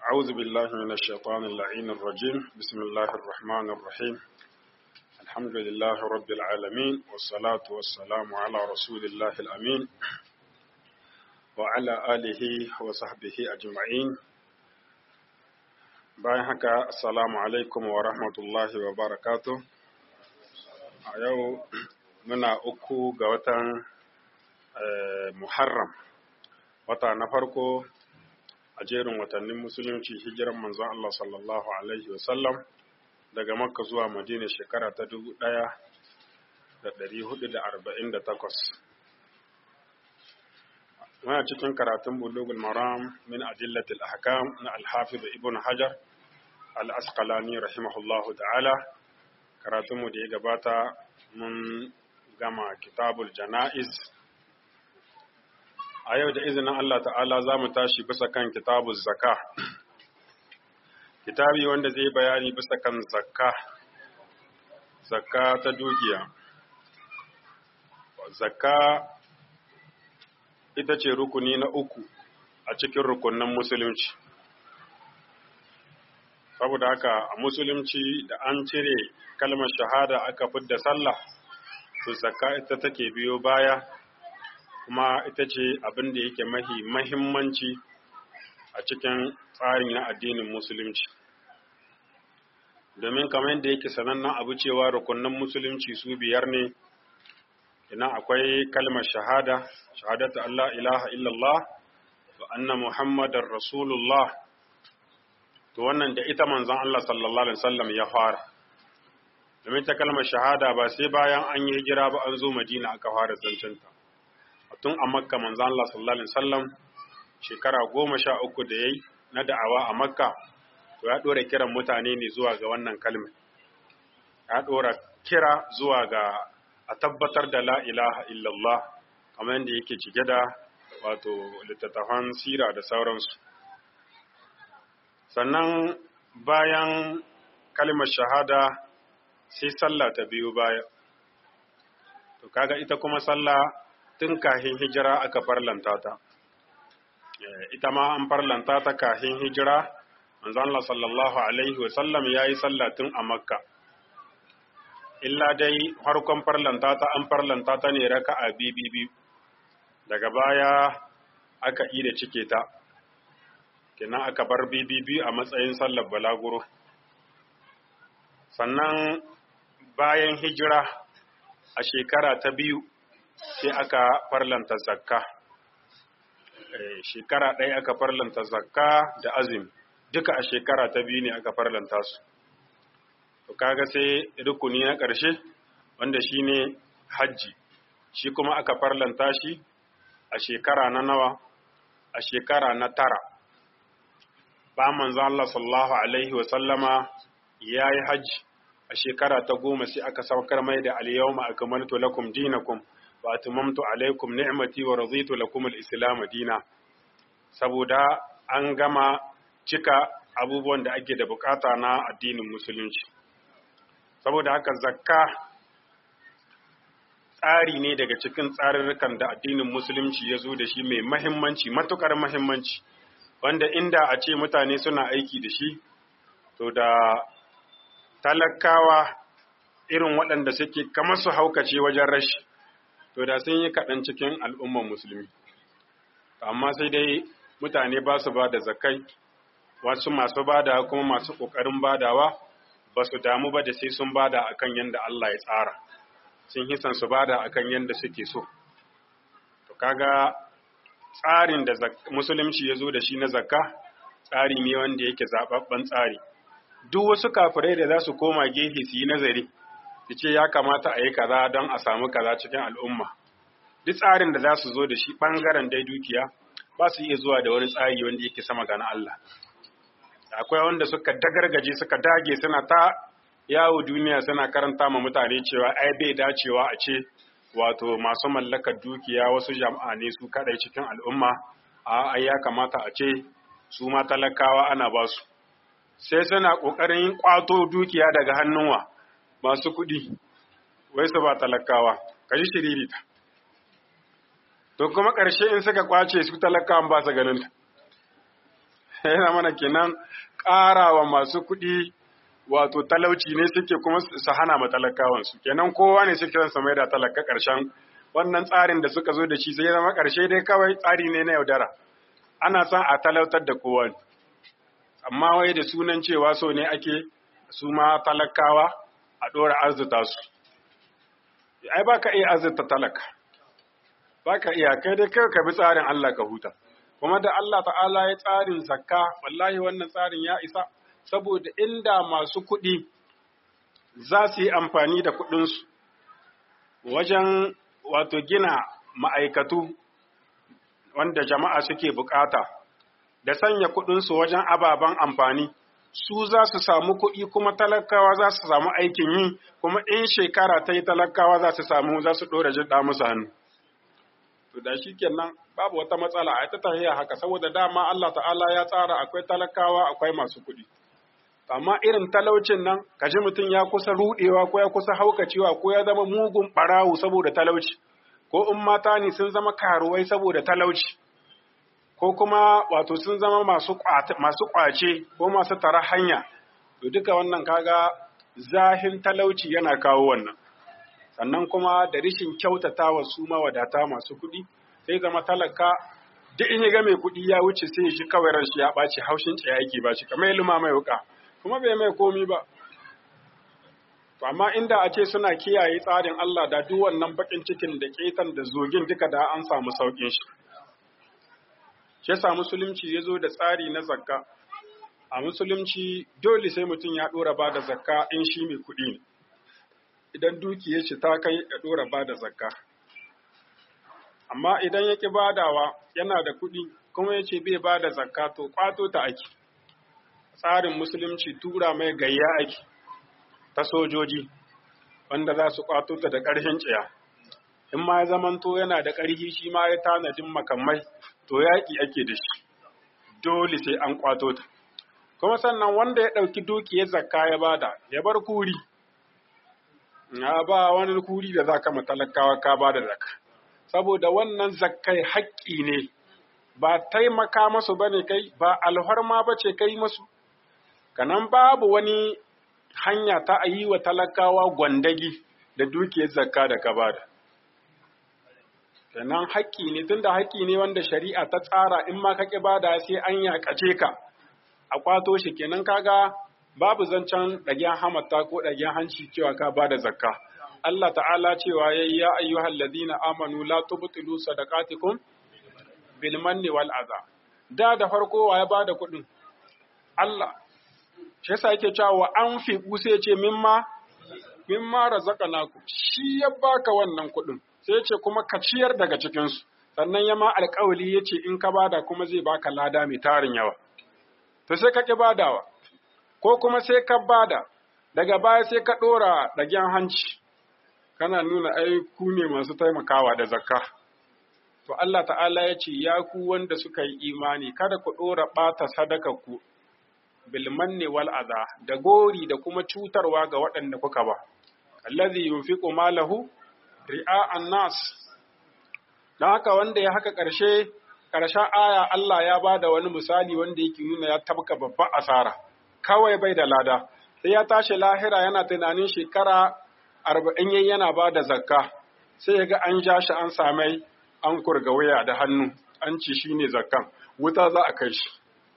أعوذ بالله من الشيطان اللعين الرجيم. بسم الله الرحمن الرحيم. الحمد لله رب العالمين، والصلاة والسلام على رسول الله الأمين وعلى آله وصحبه أجمعين. bayan haka assalamu alaikum wa rahmatullahi wa barakatuh. A yau muna 3 ga watan Muharram, wata na farko a jerin watannin musulunci, hijiran manzon Allah sallallahu alaihi wasallam daga Makka zuwa Madina shekara ta 1448. Muna cikin karatun Bulughul Maram min Adillatil Ahkam na Al-Hafiz Ibn Hajar Al-Asqalani rahimahullahu ta'ala. Karatunmu da ya gabata mun gama Kitabul Jana'iz. A yau da izinin Allah ta'ala za mu tashi bisa kan Kitabul Zakka. Kitabi wanda zai bayani bisa kan zakka ta dukiya. Zakka ita ce rukuni na 3 a cikin rukunin musulunci. Saboda haka a musulunci da an cire kalmar shahada aka fidda sallah, to zakka ita take biyo baya, kuma ita ce abin da yake mahimmanci a cikin tsarin na addinin musulunci. Domin kamar yadda yake sanannen abu cewa rukunin musulunci su 5 ne, ina akwai kalmar shahada, shahadatu Allah ilaha illallah wa anna muhammadar rasulullah. To wannan da ita manzon Allah sallallahu alaihi wasallam ya fara. Domin ta kalmar shahada ba sai bayan an yi hijira ba an zo Madina aka fara zancenta. Tun a Makka manzon Allah sallallahu alaihi wasallam shekara 13 da yayi na da'awa a Makka, to ya dora kiran mutane ne zuwa ga wannan kalmar. Ya dora kira zuwa ga a tabbatar da la ilaha illallah, kamar yadda yake cike da wato littattafan sira da sauransu. Sannan bayan kalmar shahada sai sallah ta biyu baya. To kaga ita kuma sallah tun kahin hijira aka farlanta ta. Ita ma an farlanta ta kahin hijira. Manzon Allah sallallahu alaihi wasallam yayi sallah tun a Makka. Illa dai harkon farlanta ta an farlanta ta ne raka'a biyu. Daga baya aka ida cike ta. Kenan aka bar biyu a matsayin sallar balaguro. Sannan bayan hijira a shekara ta 2 sai aka farlanta zakka. Shekara 1 aka farlanta zakka da azumi, duka a shekara ta 2 ne aka farlanta su. To kaga sai rukuni na ƙarshe wanda shine hajji, shi kuma aka farlanta shi a shekara na nawa? A shekara na 9. Ba manzo Allah sallallahu alaihi wa sallama yayi hajji a shekara ta 10 sai aka saukar mai da al-yawma akmaltu lakum dinakum wa atmamtu alaikum ni'mati wa raditu lakum al-islam dina. Saboda an gama cika abubuwan da ake da bukata na addinin musulunci. Saboda haka zakka tsari ne daga cikin tsarurrukan da addinin musulunci ya zo da shi mai mahimmanci, matukar mahimmanci, wanda inda a ce mutane suna aiki da shi, to da talakawa irin waɗanda suke kamar su haukace wajen rashi, to da sun yi kaɗan cikin al'umman musulmi. Amma sai dai mutane ba su ba da zakai, wasu masu bada kuma masu ƙoƙarin badawa ba su damu ba da sai sun bada akan yadda Allah ya tsara, sun hisan su bada akan yadda suke so. To kaga tsarin da musulunci ya zo da shi na zakka tsari ne wanda yake zaɓaɓɓen tsari. Duk wasu kafirai da za su koma gefe su yi nazari su ce ya kamata a yi kaza don a samu kaza cikin al'umma, duk tsarin da za su zo da shi ɓangaren dai dukiya ba su iya zuwa da wani tsari wanda yake sama ga na Allah. Akwai wanda suka dagargaje suka dage suna ta yawo duniya suna karanta ma mutane cewa ai bai dacewa a ce wato masu mallakar dukiya wasu jama'a ne su kadai cikin al'umma, ai ya kamata a ce su ma talakawa ana ba su. Sai suna kokarin kwato dukiya daga hannunwa masu kuɗi, wai su ba talakawa, kaji shiririta. To kuma ƙarshe in suka kwace su talakawan ba su ganin ta. yana mana kenan ƙarawa masu kuɗi wato talauci ne suke kuma su hana ma talakawansu kenan kowa ne suke son mai da talaka ƙarshen wannan tsarin da suka zo da shi sai zama ƙarshe dai kawai tsari ne na yaudara ana son a talautar da kowa amma wai da sunan cewa so ne ake su ma talakawa a ɗora arzuta su ai ba ka iya arzuta talaka ba ka iya kai dai kai ka bi tsarin Allah ka huta kuma da Allah ta'ala ya tsarin zakka wallahi wannan tsarin ya isa saboda inda masu kuɗi za su yi amfani da kuɗinsu wajen wato gina ma'aikatu wanda jama'a suke bukata da sanya kuɗinsu wajen ababen amfani su za su samu kuɗi kuma talakawa za su samu aikin yi kuma in shekara ta yi talakawa za su ɗora jiɗa musu hannu. To da shi kenan babu wata matsala a ta tahiya haka saboda dama Allah ta'ala ya tsara akwai talakawa akwai masu kuɗi. Amma irin talaucin nan kaji mutum ya kusa ruɗewa ko ya kusa haukacewa ko ya zama mugun ɓarawo saboda talauci ko in mata ne sun zama karuwai saboda talauci. Ko kuma wato sun zama masu ƙwace ko masu tara hanya, to duka wannan kaga zahin talauci yana kawo wannan. Sannan kuma da rishin kyautata wa su mawadata masu kuɗi, sai zama talaka duk in ya ga mai kuɗi ya wuce sai ya shi kawai ran shi ya ɓaci haushin tsaya yake ba shi kamar ya luma mai wuƙa, kuma bai mai komi ba. To amma inda a ce suna kiyaye tsarin Allah da duk wannan baƙin cikin da ƙetan da zogin duka da an samu sauƙin shi. Shi yasa musulunci ya zo da tsari na zakka. A musulunci dole sai mutum ya ɗora ba da zakka in shi mai kuɗi ne. Idan dukiyar shi ta kai ya ɗora ba da zakka. Amma idan ya ƙi badawa yana da kuɗi kuma ya ce bai ba da zakka to ƙwato ta ake. Tsarin musulunci tura mai gayya ake ta sojoji wanda za su ƙwato ta da ƙarfin tsiya. In ma ya zamanto yana da ƙarfi shi ma ya tanadin makamai to yaƙi ake da shi, dole sai an ƙwato ta. Kuma sannan wanda ya ɗauki dukiyar zakka ya bada, ya bar kuri, ya ba wani kuri da za ka matalakawa ka ba da zakka. Saboda wannan zakkai haƙƙi ne, ba taimaka masu ba ne kai, ba alhorma ba ce kai masu. Kanan babu wani hanya ta a yi wa talakawa gwandagi da dukiyar zakka da ka bada. Sannan haƙƙi ne tunda haƙƙi ne wanda shari'a ta tsara in ma kake bada sai an yaƙace ka a kwato shi kenan kaga babu zancen ɗagen hamata ko ɗagen hanci cewa ka bada zakka. Allah ta'ala cewa ya ayyuhal ladina amanu la tubtilu sadaqatikum bil manni wal adha. Da farko wa ya bada kuɗin? Allah. Shi yasa yake cewa wa anfiqu sai ce mimma razaqnakum. Shi ya baka wannan kuɗin. Sai ce kuma ka ciyar daga cikinsu, sannan ya ma alƙawali ya ce in ka bada kuma zai baka lada mai tarin yawa. To sai ka ƙi badawa, ko kuma sai ka bada, daga baya sai ka ɗora ɗagen hanci, kana nuna ai ku ne masu taimakawa da zakka. To Allah ta'ala ya ce ya ku wanda suka yi imani kada ku ɗora ɓata sadakarku bilmanni wal adha da gori da kuma cutarwa ga waɗanda kuka ba. Allazi yunfiqu malahu ri'a'an nas. Don haka wanda ya haka ƙarshen aya Allah ya ba da wani misali wanda yake nuna ya tabka babban asara, kawai bai da lada, sai ya tashi lahira yana tunanin shekara 40 yana ba da zakka, sai ya ga an ja shi an samai an kurga waya da hannu, an ci shi ne zakkan, wuta za a kai shi.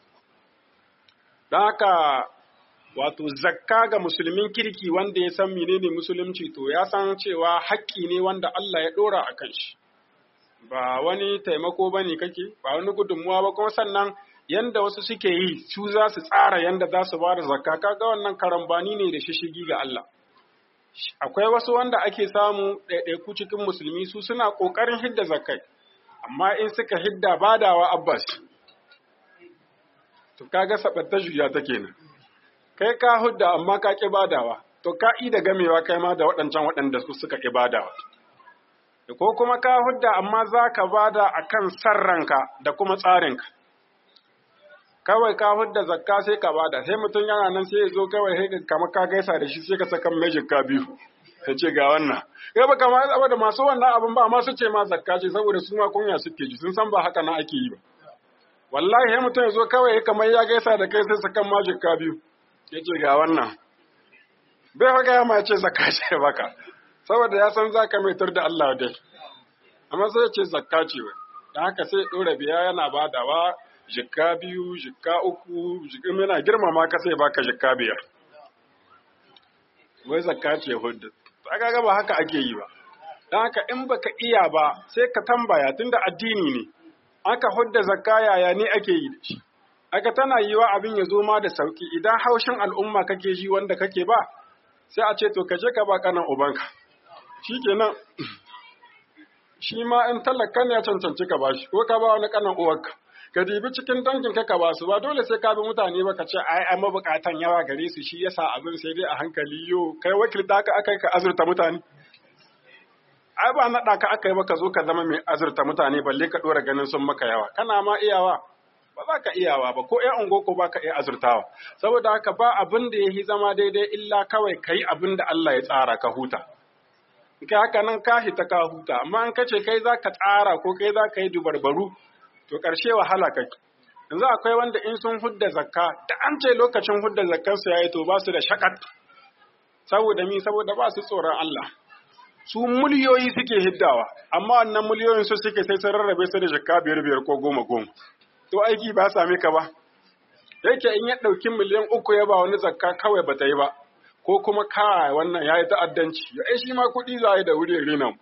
Don haka wato zakka ga musulmin kirki wanda ya san menene musulunci to ya san cewa haƙƙi ne wanda Allah ya ɗora a kan shi. Ba wani taimako ba ne kake, ba wani gudunmuwa ba kuma sannan yanda wasu suke yi su za su tsara yanda za su ba da zakka kaga wannan karambani ne da shishigi ga Allah. Akwai wasu wanda ake samu ɗaiɗaiku cikin musulmi su suna ƙoƙarin hidda zakkai, amma in suka hidda badawa Abbas. To kaga sabatta juya ta kenan. Kai ka hudda amma ka ƙi badawa, to ka da gamewa kai ma da waɗanda su suka ƙi badawa. Ko kuma ka hudda amma za ka bada a kan sarranka da kuma tsarinka. Kawai ka hudda zakka sai ka bada, sai mutum yana nan sai ya zo kawai sai kama ka gaisa da shi sai ka saka mai jikka biyu. Sai ce ga wannan. Kai ba kama saboda masu wannan abin ba ma su ce ma zakka ce saboda su ma kunya suke ji sun san ba haka na ake yi ba. wallahi ya mutum ya zo kawai kamar ya gaisa da kai sai sakan ma jikka biyu ya ce ga wannan bai haka ya ma ce zakka ce baka saboda ya san zaka mai tur da Allah dai amma sai ya ce zakka ce wai dan haka sai dora biya yana badawa jikka biyu jikka uku jikin yana girmama ka sai baka jikka biyar wai zakka ce hudda kaga ba haka ake yi ba dan haka in baka iya ba sai ka tambaya tunda addini ne aka hudda zakka yaya ne ake yi da shi aka tana yiwa abin ya zo ma da sauki idan haushin al'umma kake ji wanda kake ba sai a ce to kaje ka ba kanan ubanka shikenan shi ma in talaka ne ya cancanci ka bashi ko ka ba wani kanan uwarka ka dibi cikin dangin ka ba su ba dole sai ka bi mutane ba ka ce ai mabukatan yawa gare su shi yasa abin sai dai a hankali yo kai wakilta ka akai ka azurta mutane ai ba naɗa ka aka yi ba ka zo ka zama mai azurta mutane balle ka ɗora ganin sun maka yawa kana ma iyawa ba za ka iyawa ba ko ƴan ungo ko ba ka iya azurtawa saboda haka ba abin da yahi zama daidai illa kawai kai abin da Allah ya tsara ka huta kai haka nan ka hita ka huta amma in kace kai za ka tsara ko kai za ka yi dubarbaru to ƙarshe wahala kake yanzu akwai wanda in sun hudda zakka da an ce lokacin hudda zakkar su yayi to ba su da shakat saboda ba su tsoron Allah su miliyoyi suke hiddawa amma wannan miliyoyin su suke sai sun rarrabe su da shakka 5 ko 10 to aiki ba same ka ba yake in ya dauki miliyan 3 ya ba wani zakka kawai bata yi ba ko kuma ka wannan yayi ta'addanci ai shi ma kudi za yi da wuri rinan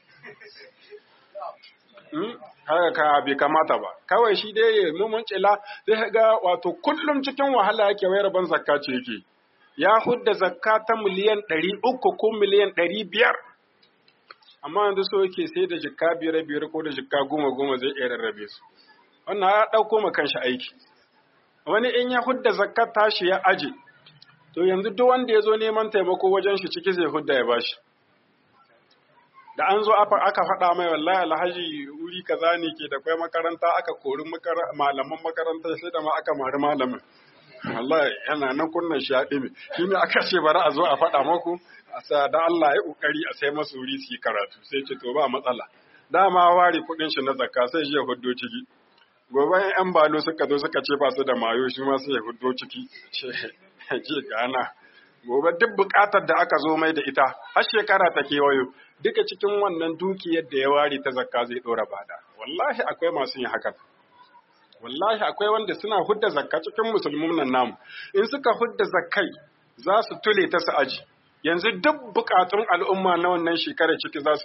haka ka bai kamata ba kawai shi dai mun cila zai ga wato kullum cikin wahala yake wayar ban zakka ce yake ya hudda zakka ta miliyan 300 ko miliyan 500 amma yanzu so yake sai da jikka 5 ko da jikka 10 zai iya rarrabe su wannan ya dauko ma kanshi aiki wani in ya hudda zakkar tashi ya aje to yanzu duk wanda ya zo neman taimako wajen shi ciki zai hudda ya bashi da an zo aka faɗa mai wallahi alhaji wuri kaza ne ke da kai makaranta aka kori malaman makaranta sai da ma aka mari malamin wallahi yana nan kunnan shi ya ɗime shine aka ce bari a zo a faɗa maku a da Allah ya kokari a sai masu wuri su yi karatu sai ce to ba matsala dama ware kuɗin shi na zakka sai je huddo ciki gobe yan balo suka zo suka ce ba su da mayo shi ma sai ya huddo ciki ce gana gobe duk bukatar da aka zo mai da ita har shekara ta kewayo duka cikin wannan dukiyar da ya ware ta zakka zai dora bada wallahi akwai masu yin haka wallahi akwai wanda suna hudda zakka cikin musulmin nan namu in suka hudda zakkai za su tule ta su aji yanzu duk bukatun al'umma na wannan shekarar ciki za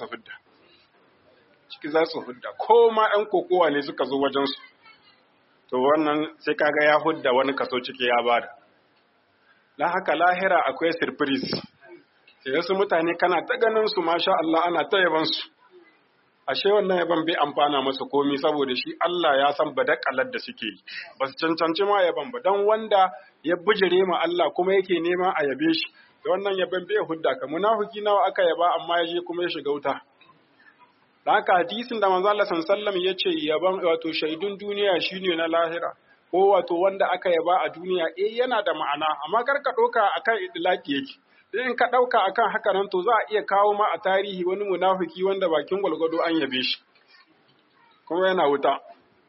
su hudda ko ma ƴan kokowa ne suka zo wajen su to wannan sai kaga ya hudda wani kaso ciki ya bada dan haka lahira akwai surprise sai wasu mutane kana ta ganin su masha Allah ana ta yaban su ashe wannan yaban bai amfana masa komai saboda shi Allah ya san badakalar da suke yi ba su cancanci ma yaban ba dan wanda ya bijire ma Allah kuma yake nema a yabe shi da wannan yaban bai hudda ka munafiki nawa aka yaba amma ya je kuma ya shiga wuta dan haka hadisin da manzo Allah sallallahu alaihi wasallam yace yaban wato shaidun duniya shine na lahira ko wato wanda aka yaba a duniya yana da ma'ana amma kar ka doka akan idlaki yake in ka ɗauka akan haka nan to za a iya kawo ma a tarihi wani munafiki wanda bakin gwalgwado an yabe shi kuma yana wuta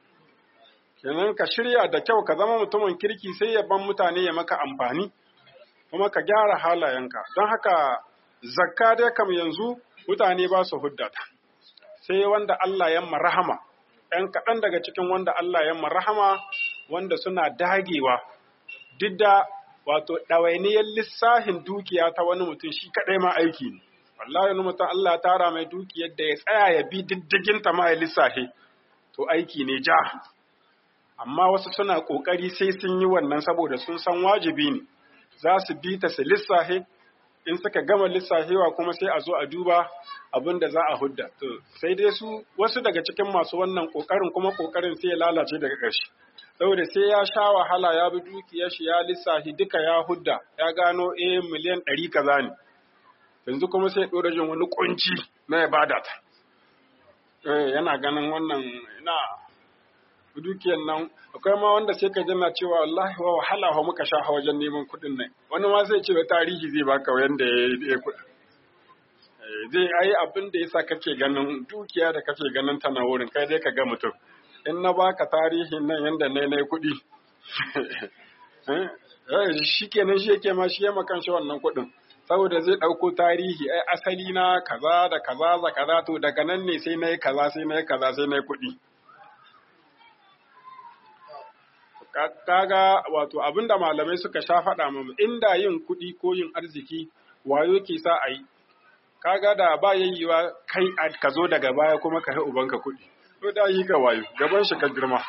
kenan ka shirya da kyau ka zama mutumin kirki sai yaban mutane ya maka amfani kuma ka gyara halayenka don haka zakka dai kam yanzu mutane ba su huddata sai wanda Allah ya marhama ɗan kaɗan daga cikin wanda Allah ya marhama wanda suna dagewa duk da wato ɗawainiyar lissahin dukiya ta wani mutum shi kaɗai ma aiki ne. Wallahi wani mutum Allah tara mai dukiyar da ya tsaya ya bi diddigin ta ma ya lissafe, to aiki ne ja. Amma wasu suna ƙoƙari sai sun yi wannan saboda sun san wajibi ne, za su bi ta su lissafe, in suka gama lissafewa kuma sai a zo a duba abin da za a hudda. To sai dai su wasu daga cikin masu wannan ƙoƙarin kuma ƙoƙarin sai ya lalace daga ƙarshe. Saboda sai ya sha wahala ya bi dukiyar shi ya lissafi duka ya hudda ya gano miliyan 100 kaza ne yanzu kuma sai ɗora jin wani kunci na ya bada ta yana ganin wannan ina dukiyar nan akwai ma wanda sai ka jana cewa wallahi wa wahala wa muka sha wajen neman kuɗin nan wani ma sai ce tarihi zai baka yanda ya kuɗi zai yi abin da yasa kake ganin dukiya da kake ganin ta na wurin kai dai ka ga mutum in na baka tarihin nan yanda ne kuɗi shi kenan shi yake ma shi yama kanshi wannan kuɗin saboda zai ɗauko tarihi ai asali na kaza da kaza da kaza to daga nan ne sai na yi kaza sai na yi kaza sai na yi kuɗi. Kaga wato abinda malamai suka sha faɗa mamu inda yin kuɗi ko yin arziki wayo ke sa a yi, kaga da ba yayyiwa kai ka zo daga baya kuma ka yi ubanka kuɗi, to da yi ka wayo gaban shi ka girma.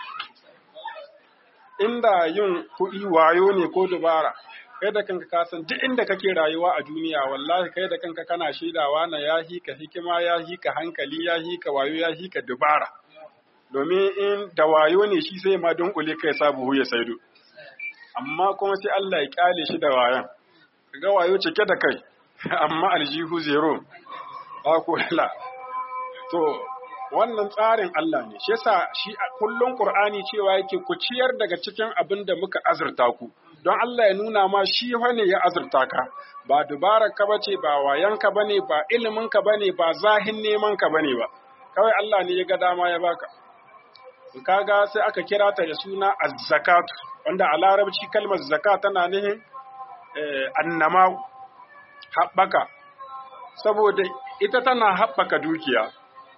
Inda yin kuɗi wayo ne ko dubara, kai da kanka ka san duk inda kake rayuwa a duniya wallahi kai da kanka kana shaidawa na ya hika hikima ya hika hankali ya hika wayo ya hika dubara. Domin in da wayo ne shi sai ma dunkule kai sa buhu ya saido, amma kuma sai Allah ya kyale shi da wayan, ga wayo cike da kai amma aljihu zero ba ko la. To wannan tsarin Allah ne, shi yasa shi kullun Qur'ani cewa yake ku ciyar daga cikin abin da muka azurta ku, don Allah ya nuna ma shi ne ya azurta ka, ba dubarar ka bace, ba wayan ka bane, ba ilimin ka bane, ba zahin neman ka bane ba, kawai Allah ne ya ga dama ya baka. Kaga sai aka kira ta da suna az-zakat, wanda a larabci kalmar zakat tana nihin annama, haɓaka, saboda ita tana haɓaka dukiya,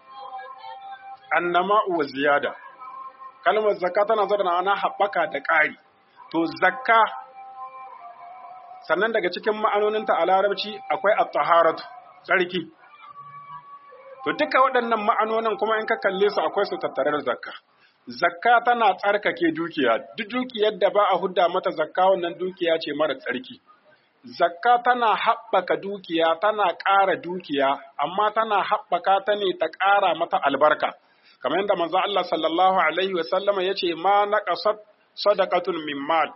annama wa ziyada. Kalmar zakka tana zuwa ana haɓaka da ƙari. To zakka, sannan daga cikin ma'anoninta a larabci akwai at-taharatu, tsarki. To duka waɗannan ma'anonin kuma in ka kalle su akwai su tattare da zakka. Zakka tana tsarkake dukiya, duk dukiyar da ba a hudda mata zakka wannan dukiya ce mara tsarki. Zakka tana haɓaka dukiya, tana ƙara dukiya, amma tana haɓaka ta ne ta ƙara mata albarka. Kamar yadda manzo Allah sallallahu alaihi wasallama ya ce ma naqasat sadaqatun min mal.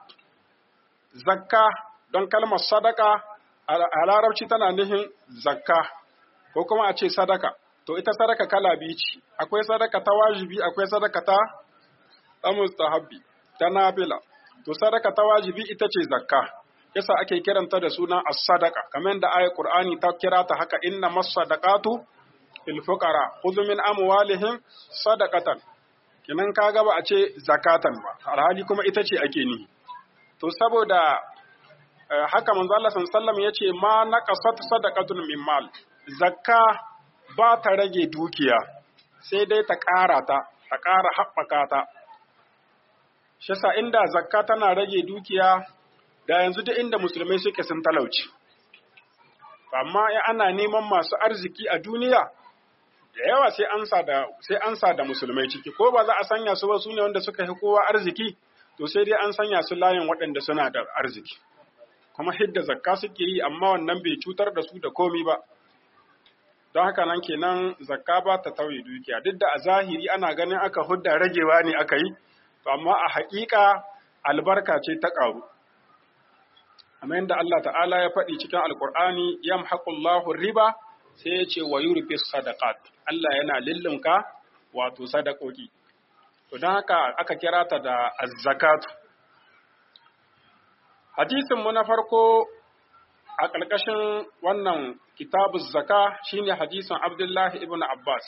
Zakka, don kalmar sadaka a larabci tana nihin zakka ko kuma a ce sadaka. To ita sadaka kala biyu ce, akwai sadaka ta wajibi, akwai sadaka ta mustahabbi, ta nafila. To sadaka ta wajibi ita ce zakka, yasa ake kiranta da suna as-sadaqa, kamar yadda ayat Qur'ani ta kira ta haka, inna mas-sadaqatu lil fuqara khudhu min amwalihim sadaqatan. Kinan kaga ba a ce zakatan ba, alhali kuma ita ce ake ni. To saboda haka manzo Allah sallallahu alaihi wasallam yace ma naqasat sadaqatun min mal. Zakka ba ta rage dukiya, sai dai ta ƙara haɓaka ta. Shi sa inda zakka tana rage dukiya, da yanzu duk inda musulmai suke sun talauci. Amma in ana neman masu arziki a duniya, da yawa sai an sa da musulmai ciki, ko ba za a sanya su ba su ne wanda suka fi kowa arziki, to sai dai an sanya su layin waɗanda suna da arziki. Kuma hidda zakka suke yi, amma wannan bai cutar da su da komi ba. Don haka nan kenan zakka ba ta tauye dukiya, duk da a zahiri ana ganin aka hudda ragewa ne aka yi, to amma a haƙiƙa albarka ce ta ƙaru. Amma yadda Allah ta'ala ya faɗi cikin Alƙur'ani, yamhaqullahu riba, sai ya ce wa yurbi sadaqat, Allah yana lillunka wato sadakoki. To don haka aka kira ta da az-zakat. Hadisin mu na farko a ƙarƙashin wannan kitabu zaka shine hadisin Abdullah ibn Abbas.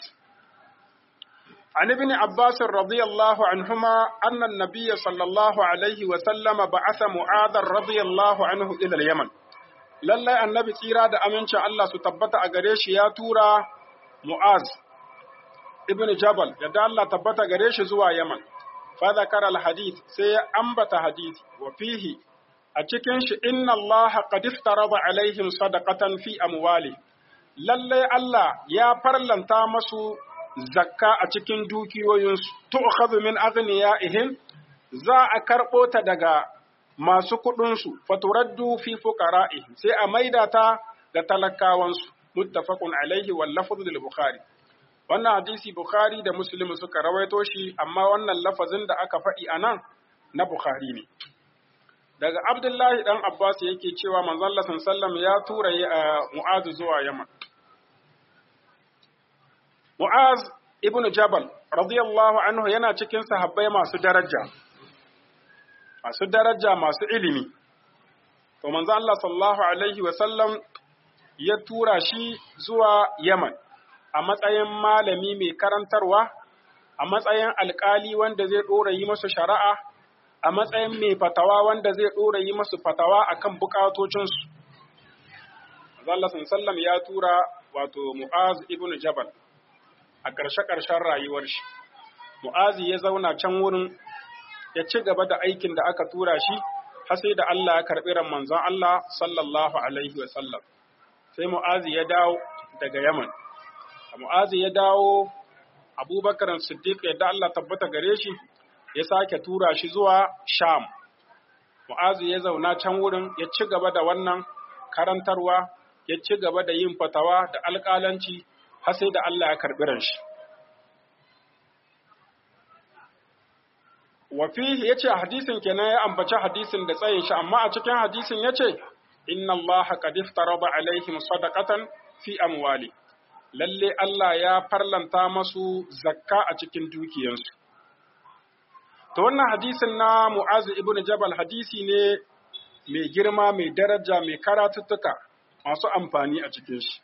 An ibn Abbas radiyallahu anhuma anna an-nabiy sallallahu alaihi wa sallama ba'atha Mu'adh radiyallahu anhu ila al-Yaman. Lallai annabi tsira da amincin Allah su tabbata a gare shi ya tura Mu'az ibn Jabal, yadda Allah tabbata gare shi zuwa Yaman. Fa zakara al-hadith, sai ya ambata hadisi wa fihi, a cikin shi inna Allah qad iftarada alaihim sadaqatan fi amwali. Lalle Allah ya farlanta masu zakka a cikin dukiyoyinsu, tu'khadhu min aghniyaihim, za a karɓo ta daga masu kuɗinsu, faturaddu fi fuqara'ihim, sai a maida ta ga talakawansu. Muttafaqun alaihi wal lafzu lil Bukhari. Wannan hadisi Bukhari da Muslim suka rawaito shi, amma wannan lafazin da aka faɗi anan na Bukhari ne. Daga Abdullahi ɗan Abbas yake cewa manzon Allah sallallahu ya tura Mu'az zuwa Yaman. Mu'az ibn Jabal radiyallahu anhu yana cikin sahabbai masu daraja masu ilimi. To manzon Allah sallallahu alaihi wa sallam ya tura shi zuwa Yaman a matsayin malami mai karantarwa, a matsayin alƙali wanda zai ɗora yi masu shari'a, a matsayin mai fatawa wanda zai ɗora yi masu fatawa akan bukatocinsu. Allah sallam ya tura wato Mu'az ibn Jabal a ƙarshe-ƙarshen rayuwar shi. Mu'azi ya zauna can wurin ya ci gaba da aikin da aka tura shi har sai da Allah ya karɓi ran manzon Allah sallallahu alaihi wa sallam. Sai Mu'azi ya dawo daga Yaman. Mu'azi ya dawo, Abubakar Siddiq yadda Allah tabbata gare shi ya sake tura shi zuwa Sham. Mu'azi ya zauna can wurin ya ci gaba da wannan karantarwa, ya ci gaba da yin fatawa da alƙalanci har sai da Allah ya karɓi ran shi. Wafihi ya ce hadisin kenan ya ambaci hadisin da tsayin shi, amma a cikin hadisin ya ce, Inna Allah qad iftarada alaihim sadaqatan fi amwali. Lalle Allah ya farlanta masu zakka a cikin dukiyansu. To wannan hadisin na Mu'az ibn Jabal hadisi ne mai girma, mai daraja, mai karatuttuka masu amfani a cikin shi.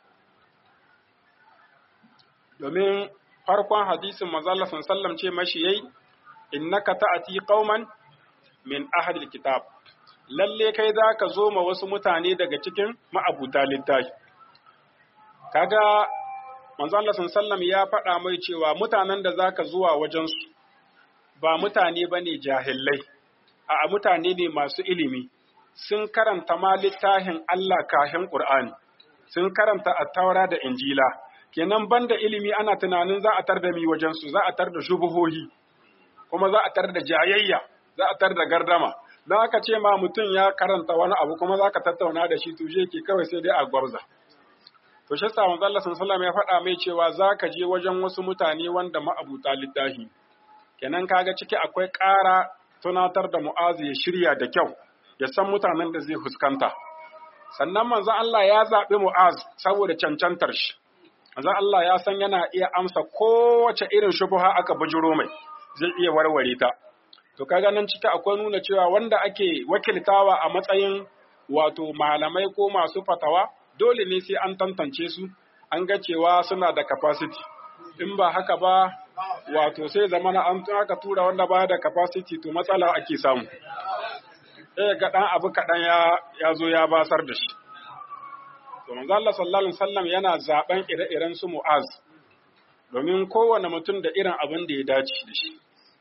Domin farkon hadisin manzo Allah sallallahu alaihi wasallam ce mashi yayi innaka ta'ati qauman min ahli kitab, lalle kai zaka zo ma wasu mutane daga cikin ma'abuta littafi. Kaga manzo Allah sallallahu ya faɗa mai cewa mutanen da zaka zuwa wajen su ba mutane bane jahillai, a mutane ne masu ilimi, sun karanta ma littafin Allah kafin Qur'ani, sun karanta at-Taura da Injila. Kenan banda ilimi ana tunanin za a tar da mi wajen su, za a tar da shubuhohi, kuma za a tar da jayayya, za a tar da gardama. Don aka ce ma mutum ya karanta wani abu kuma za ka tattauna da shi tuje ke kawai sai dai a gwarza. To shi sa manzo Allah sallallahu ya faɗa mai cewa za ka je wajen wasu mutane wanda ma'abuta littafi. Kenan kaga ciki akwai ƙara tunatar da Mu'azu ya shirya da kyau, ya san mutanen da zai fuskanta. Sannan manzo Allah ya zaɓi Mu'az saboda cancantar shi. Manzo Allah ya san yana iya amsa kowace irin shubuha aka bujuro mai, zai iya warware ta. To kaga nan ciki akwai nuna cewa wanda ake wakiltawa a matsayin wato malamai ko masu fatawa dole ne sai an tantance su, an ga cewa suna da capacity. In ba haka ba wato sai zamana an aka tura wanda ba da capacity to matsala ake samu. Sai ga dan abu kadan ya zo ya basar da shi. To manzo Allah sallallahu alaihi wasallam yana zaben ire-iren su Mu'az domin kowane mutum da irin abin da ya dace da shi.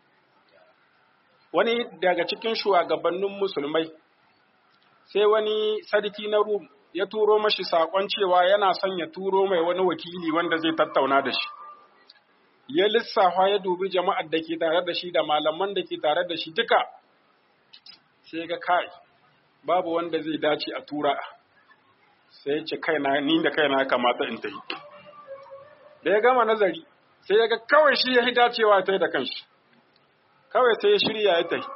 Wani daga cikin shugabannin musulmai sai wani sarki na Rum ya turo mashi saƙon cewa yana son ya turo mai wani wakili wanda zai tattauna da shi. Ya lissafa ya dubi jama'ar da ke tare da shi da malaman da ke tare da shi duka, sai ga kai babu wanda zai dace a tura, sai ya ce kaina ni da kaina kamata in tafi. Da ya gama nazari sai ya ga kawai shi ya dacewa ta da kanshi, kawai sai ya shirya ya tafi.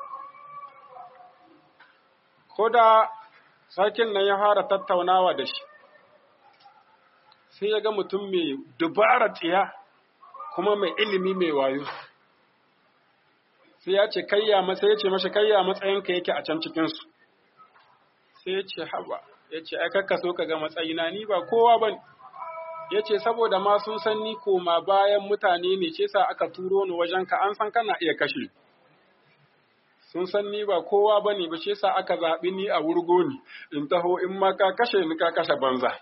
Ko da sarkin nan ya fara tattaunawa da shi, sai ya ga mutum mai dubara tsiya kuma mai ilimi mai wayo. Sai ya ce kayya mashi kayya matsayinka yake a can cikinsu. Sai ya ce haba, ya ce ai kakka so ka ga matsayina, ni ba kowa ba ne. Ya ce saboda ma sun san ni koma bayan mutane ne, ce sa aka turo ni wajenka, an san kana iya kashe. Sun san ni ba kowa ba ne ba, ce sa aka zaɓi ni a wurgo ni, in taho in ma ka kashe ni ka kashe banza.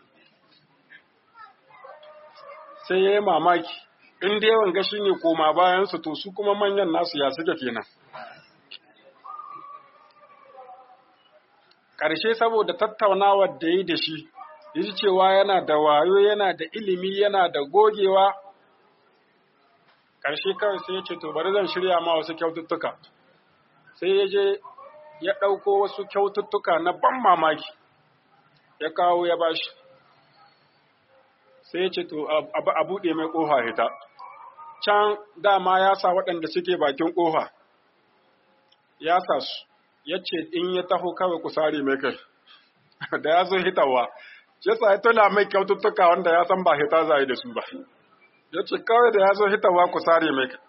Sai ya yi mamaki, in da yawan gashi ne koma bayansu to su kuma manyan nasu ya suke kenan. Ƙarshe saboda tattaunawar da yi da shi, yi cewa yana da wayo, yana da ilimi, yana da gogewa. Ƙarshe kawai sai ya ce to bari zan shirya ma wasu kyaututtuka. Sai ya je ya ɗauko wasu kyaututtuka na ban mamaki, ya kawo ya bashi. Sai ya ce to a buɗe mai ƙofa hita. Can dama ya sa waɗanda suke bakin ƙofa, ya sa su, ya ce in ya taho kawai ku sare mai kai, da ya zo hitawa, ya sa ya tula mai kyaututtuka wanda ya san ba hita za da su ba, ya ce kawai da ya zo hitawa ku sare mai kai.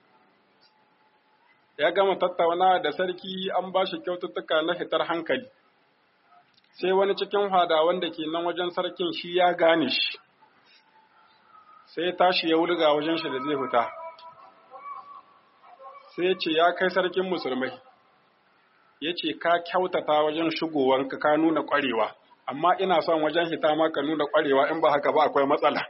Ya gama tattauna da sarki an ba shi kyaututtuka na hitar hankali, sai wani cikin hada wanda ke nan wajen sarkin shi ya gane shi, sai ya tashi ya wulga wajen shi da zai fita, sai ya ce ya kai sarkin musulmai, ya ce ka kyautata wajen shigowanka ka nuna ƙwarewa, amma ina son wajen hita ma ka nuna ƙwarewa, in ba haka ba akwai matsala.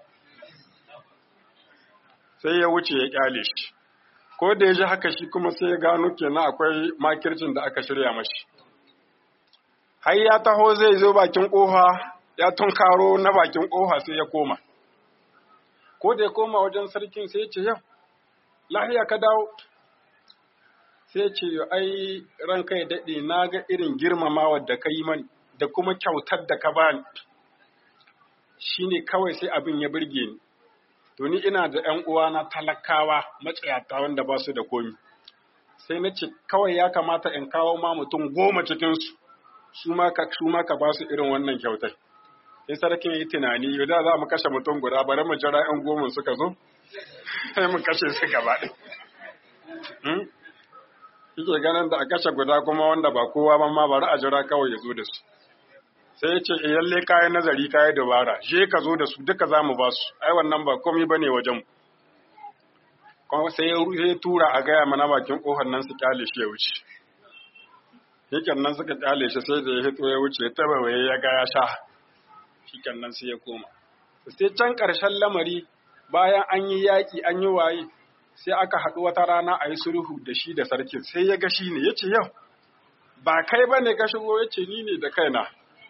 Sai ya wuce ya ƙyale shi, ko da ya ji haka shi kuma sai ya gano kenan akwai makircin da aka shirya mashi. Har ya taho zai zo bakin ƙofa, ya tunkaro na bakin ƙofa sai ya koma. Ko da ya koma wajen sarkin sai ya ce yau, lahiya ka dawo. Sai ce ai ranka ya daɗe na ga irin girmamawa da ka yi mani da kuma kyautar da ka bani. Shi ne kawai sai abin ya burge ni. To ni ina da ‘yan uwana talakawa matsayata wanda ba su da komi. Sai na ce kawai ya kamata in kawo ma mutum 10 cikinsu, su ma ka ba su irin wannan kyautai. Sai sarkin yi tunani, yau da za mu kashe mutum guda, bari mu jira ‘yan 10 suka zo, sai mu kashe su gaba ɗaya. Kike ganin da a kashe guda kuma wanda ba kowa ba ma bari a jira kawai ya zo da su. Sai ya ce yalle kayan nazari kayan dabara, je ka zo da su duka za mu ba su, ai wannan ba komai bane wajen. Kuma sai ya tura a gaya mana bakin ƙofar nan su kyale shi ya wuce. Shiken nan suka kyale shi sai da ya hito ya wuce, ta bawaye ya ga ya sha. Shiken nan sai ya koma. Sai can ƙarshen lamari bayan an yi yaƙi an yi waye, sai aka haɗu wata rana a yi sulhu da shi da sarkin, sai ya ga shi ne, ya ce yau, ba kai ba ne ka shigo, ya ce ni ne da kaina.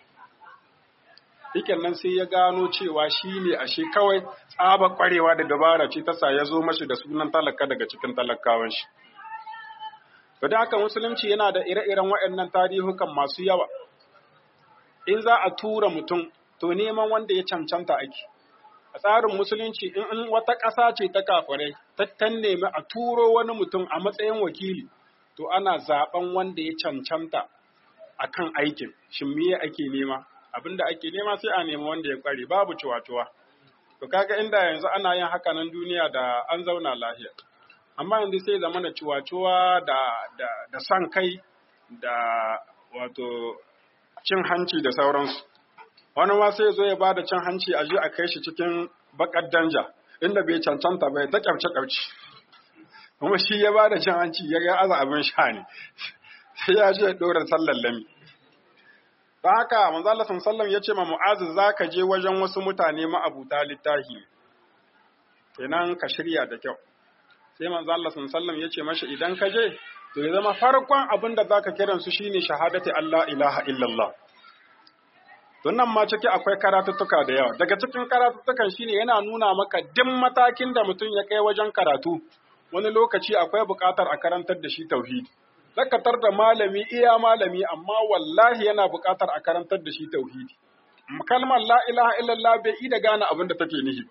Hiken nan sai ya gano cewa shi ne ashe kawai tsaba ƙwarewa da dabara ce ta sa ya zo mashi da sunan talaka daga cikin talakawan shi. To da haka musulunci yana da ire-iren waɗannan tarihukan masu yawa. In za a tura mutum, to neman wanda ya cancanta ake. A tsarin musulunci in wata ƙasa ce ta kafirai ta nemi a turo wani mutum a matsayin wakili, to ana zaben wanda ya cancanta akan aikin. Shin me ake nema? Abinda ake nema sai a nemi wanda ya kware, babu ciwa-ciwa. To kaga inda yanzu ana yin haka nan duniya da an zauna lafiya. Amma yanzu sai zama na ciwa-ciwa da san kai da wato cin hanci da sauransu. Wani ma sai zo ya ba da cin hanci a je a kai shi cikin bakar danja inda bai cancanta bai ta kyauce-kyauce. Kuma shi ya ba da cin hanci ya ga aza abin sha ne, sai ya je ya ɗora sallar lami. Don haka manzo Allah sallallahu ya ce ma Mu'azu za ka je wajen wasu mutane ma'abuta littahi, kenan ka shirya da kyau. Sai manzo Allah sallallahu ya ce mashi idan ka je, to ya zama farkon abin da za ka kiransu shine shahadati Allah ilaha illallah. Don nan ma ciki akwai karatuttuka da yawa. Daga cikin karatuttukan shine yana nuna maka duk matakin da mutum ya kai wajen karatu, wani lokaci akwai buƙatar a karantar da shi tauhidi. Zakatar da malami iya malami, amma wallahi yana buƙatar a karantar da shi tauhidi. Kalmar la ilaha illallah bai da gane abin da take nihi.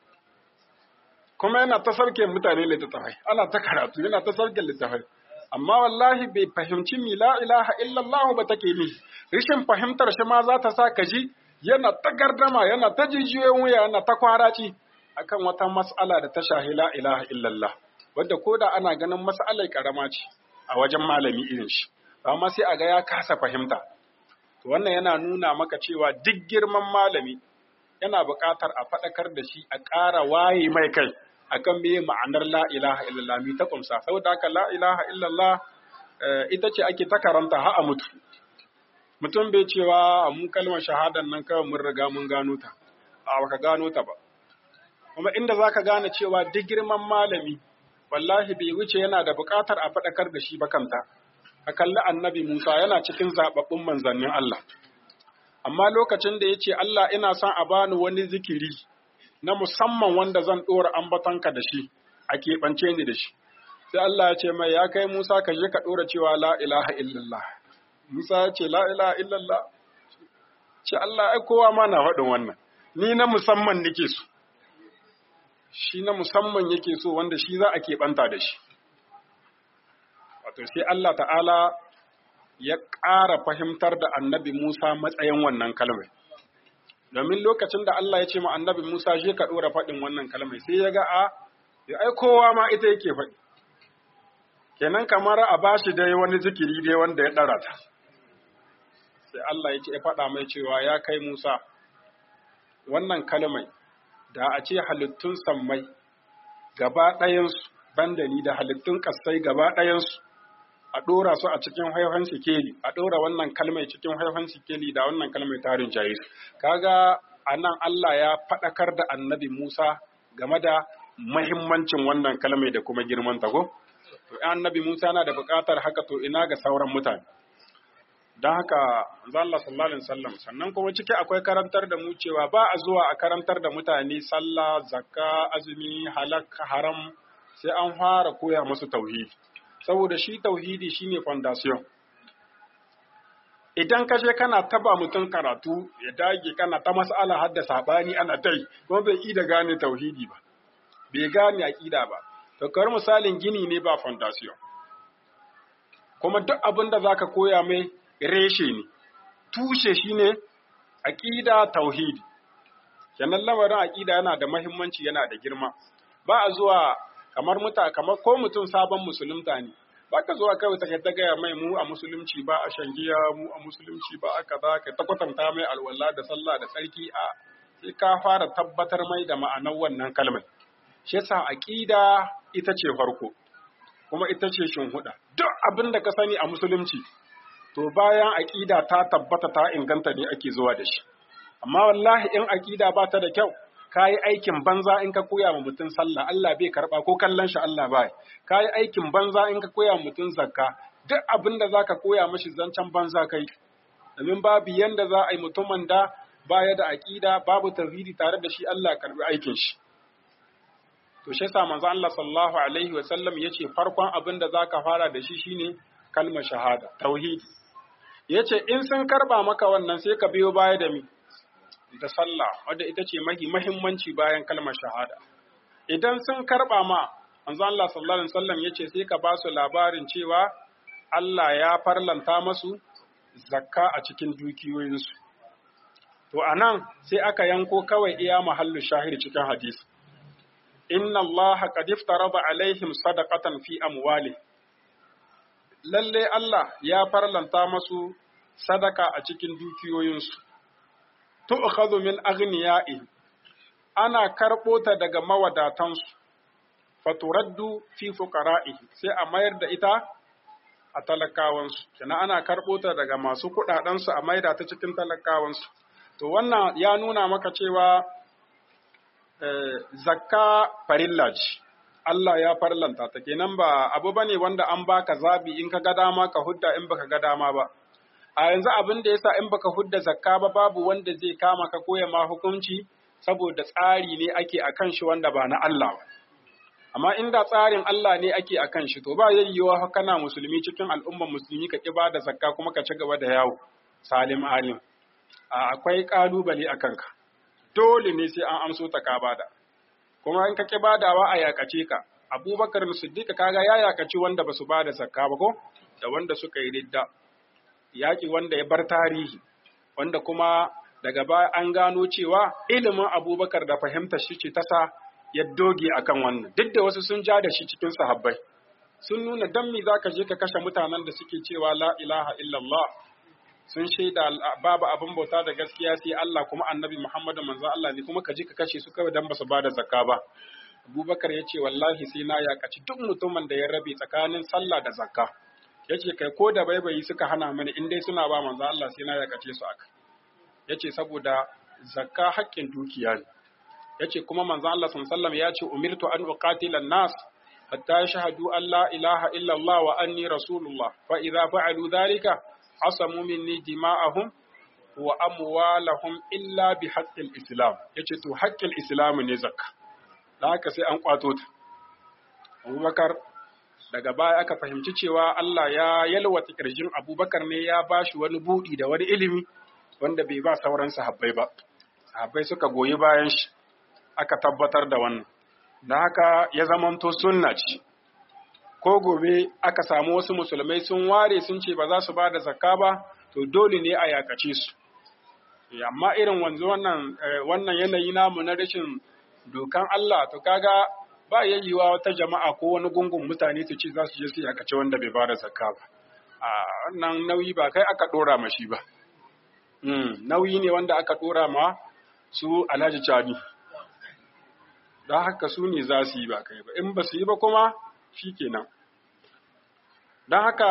Kuma yana ta sarke mutane littattafai, ana ta karatu, yana ta sarke littattafai. Amma wallahi bai fahimci mi la ilaha illallah ba take nihi. Rishin fahimtar shi ma za ta sa ka ji yana ta gardama, yana ta jijiyoyin wuya, yana ta kwaraci akan wata mas'ala da ta shahi la ilaha illallah, wadda koda ana ganin mas'alar karama ce a wajen malami irin shi, amma sai a ga ya kasa fahimta. To wannan yana nuna maka cewa duk girman malami yana buƙatar a faɗakar da shi, a ƙara waye mai kai akan me ma'anar la ilaha illallah, mi ta kumsa. Saboda haka la ilaha illallah ita ce ake ta karanta har a mutu. Mutum bai cewa mu kalmar shahadan nan kawai mun riga mun gano ta, a baka gano ta ba. Kuma inda zaka gane cewa duk girman malami wallahi bai wuce yana da buƙatar a faɗakar da shi ba kanta. Ka kalli annabi Musa yana cikin zaɓaɓɓun manzannin Allah. Amma lokacin da ya ce Allah ina son a bani wani zikiri na musamman wanda zan ɗora ambatonka da shi, a keɓance ni da shi. Sai Allah ya ce mai ya kai Musa ka je ka ɗora cewa la ilaha illallah. Musa ya ce la ilaha illallah. Ce Allah ai kowa ma na faɗin wannan. Ni na musamman nake so. Shi na musamman yake so wanda shi za a keɓanta da shi. Wato sai Allah ta'ala ya ƙara fahimtar da annabi Musa matsayin wannan kalmai. Domin lokacin da Allah ya ce ma annabi Musa je ka ɗora faɗin wannan kalmai, sai ya ga ai kowa ma ita yake faɗi. Kenan kamar a bashi dai wani zikiri dai wanda ya ɗara ta. Sai Allah ya ce ya faɗa mai cewa ya kai Musa, wannan kalmai da a ce halittun sammai gaba ɗayansu banda ni da halittun kasai gaba ɗayansu a ɗora su a cikin haifan sikeli, a ɗora wannan kalmai cikin haifan sikeli da wannan kalmai tarin jayi. Kaga a nan Allah ya faɗakar da annabi Musa game da mahimmancin wannan kalmai da kuma girman ta ko? To annabi Musa na da buƙatar haka, to ina ga sauran mutane. Don haka Allah sallallahu alaihi wasallam sannan kuma ciki akwai karantar da mu cewa ba a zuwa a karantar da mutane sallah, zakka, azumi, halak, haram sai an fara koya musu tauhidi. Saboda shi tauhidi shine foundation. Idan ka je kana taba mutum karatu ya dage kana ta mas'ala har da sabani ana tai, kuma bai da gane tauhidi ba, bai gane aqida ba. To kar misalin gini ne ba foundation. Kuma duk abin da zaka koya mai reshe ne, tushe shine aqida tauhidi. Kenan lamarin aqida yana da muhimmanci, yana da girma. Ba a zuwa kamar ko mutum sabon musulunta ne, ba ka zuwa kawai ta gaya mai mu a musulunci ba a shangiya, mu a musulunci ba a kaza, ka ta kwatanta mai alwala da sallah da tsarki, a sai ka fara tabbatar mai da ma'anar wannan kalmar. Shi yasa aqida ita ce farko, kuma ita ce shinhuda. Duk abin da ka sani a musulunci, to bayan aqida ta tabbata ta inganta ne ake zuwa da shi. Amma wallahi in aqida ba ta da kyau, ka yi aikin banza in ka koya wa mutum sallah, Allah bai karɓa, ko kallon shi Allah bai. Ka yi aikin banza in ka koya wa mutum zakka, duk abin da za ka koya mashi zancen banza kai. Domin babu yanda za a yi mutumin da baya da aƙida, babu tauhidi tare da shi, Allah karɓi aikin shi. To shi yasa manzo Allah sallallahu alaihi wa sallam yace farkon abin da za ka fara da shi shine kalmar shahada, tauhidi. Yace in sun karɓa maka wannan sai ka biyo baya da mi? Da sallah, wadda ita ce mahimmanci bayan kalmar shahada. Idan sun karɓa ma, manzo Allah sallallahu alaihi wasallam yace sai ka ba su labarin cewa Allah ya farlanta masu zakka a cikin dukiyoyinsu. To anan sai aka yanko kawai iya mahallu shahid cikin hadisi. Inna Allah qad iftarada alaihim sadaqatan fi amwali. Lalle Allah ya farlanta masu sadaka a cikin dukiyoyinsu. Tu'khadhu min aghniya'i, ana karɓo ta daga mawadatansu, faturaddu fi fuqara'i, sai a mayar da ita a talakawansu. Kenan ana karɓo ta daga masu kuɗaɗensu a maida ta cikin talakawansu. To wannan ya nuna maka cewa zakka farilla ce. Allah ya farlanta ta, kenan ba abu bane wanda an baka zabi in ka ga dama ka hudda, in baka ga dama ba. A yanzu abin da yasa in baka hudda zakka ba babu wanda zai kama ka koya ma hukunci, saboda tsari ne ake akan shi wanda ba na Allah ba. Amma inda tsarin Allah ne ake akan shi, to ba yayyewa kana musulmi cikin al'ummar musulmi ka ki bada zakka kuma ka ci gaba da yawo salim alim. Akwai kalubale akan ka. Dole ne sai an amso ta ka bada. Kuma in ka ki badawa a yakace ka. Abubakar Siddiq kaga ya yakaci wanda basu bada zakka ba ko, da wanda suka yi ridda. Yaƙi wanda ya bar tarihi, wanda kuma daga baya an gano cewa ilimin Abubakar da fahimtar shi ce ta sa ya doge akan wannan. Duk da wasu sun ja da shi cikin sahabbai, sun nuna dan me zaka je ka kashe mutanen da suke cewa la ilaha illallah, sun shaida babu abin bauta da gaskiya sai Allah, kuma annabi Muhammadu manzon Allah ne, kuma ka je ka kashe su kawai dan basu bada zakka ba. Abubakar ya ce wallahi sai na yakaci duk mutumin da ya rabe tsakanin sallah da zakka. Yace kai ko da baibayi suka hana mani in dai suna ba manzo Allah sai na yakace su aka. Yace saboda zakka haƙƙin dukiya ne. Yace kuma manzo Allah sallallahu alaihi wasallam yace umirtu an uqatila an-nas hatta yashhadu an la ilaha illa Allah wa anni rasulullah fa idza fa'alu dhalika asamu minni dima'ahum wa amwalahum illa bi haqqil islam. Yace to haƙƙin islam ne zakka. Dan haka sai an kwato ta. Abubakar daga baya aka fahimci cewa Allah ya yalwata kirjin Abubakar ne, ya bashi wani buɗi da wani ilimi wanda bai ba sauran sahabbai ba. Sahabbai suka goyi bayan shi, aka tabbatar da wannan. Da haka ya zamanto sunna ce. Ko gobe aka samu wasu musulmai sun ware sun ce ba za su ba da zakka ba, to dole ne a yakace su. Amma irin wannan yanayi namu na rashin dokan Allah, to kaga ba yayyuwa wata jama'a ko wani gungun mutane su ce za su je su yakace wanda bai bada zakka ba. Wannan nauyi ba kai aka dora ma shi ba. Nauyi ne wanda aka dora ma su Alhaji Chani. Don haka su ne za su yi ba kai ba. In ba su yi ba kuma shikenan. Don haka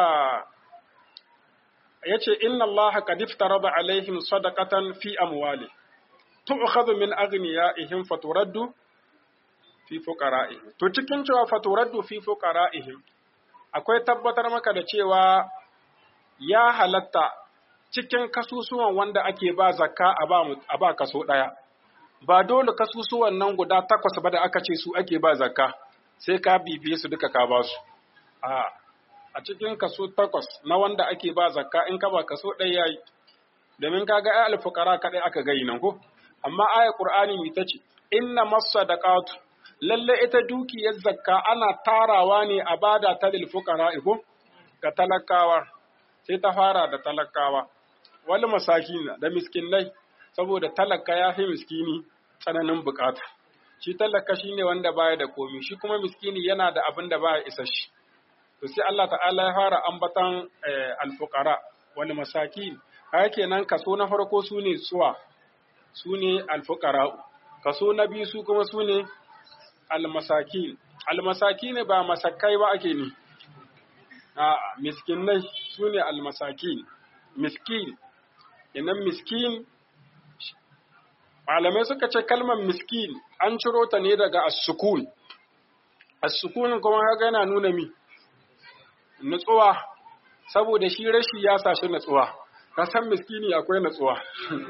yace inna Allah qad iftarada alaihim sadaqatan fi amwali tu'khadhu min aghniyaihim faturaddu fi fuqara'ihim. To cikin cewa faturaddu fi fuqara'ihim akwai tabbatar maka da cewa ya halatta cikin kasusuwan wanda ake ba zakka a ba kaso ɗaya. Ba dole kasusuwan nan guda 8 ba da aka ce su ake ba zakka sai ka bibiye su duka ka ba su. A cikin kaso 8 na wanda ake ba zakka in ka ba kaso ɗaya yayi. Domin kaga ai alfuqara kadai aka gayi nan ko? Amma ayar Qur'ani mi tace inna masadaqatu lalle ita dukiyar zakka ana tarawa ne a bada ta lil fuqara ko ga talakawa. Sai ta fara da talakawa wal masakin da miskinai saboda talaka ya fi miskini tsananin bukata. Shi talaka shine wanda baya da komi, shi kuma miskini yana da abin da baya isa shi. To sai Allah ta'ala ya fara ambatan al-fuqara wal masakin. Haka kenan kaso na farko sune sune al-fuqara. Kaso na biyu su kuma sune al-masakin. Al-masakin ba masakai ba ake ni. Miskinai sune al-masakin. Miskin inan miskin malamai suka ce kalmar miskin an ciro ta ne daga as-sukun. As-sukun kuma kaga yana nuna nutsuwa, saboda shi rashi ya sa shi nutsuwa. Ka san miskini akwai nutsuwa.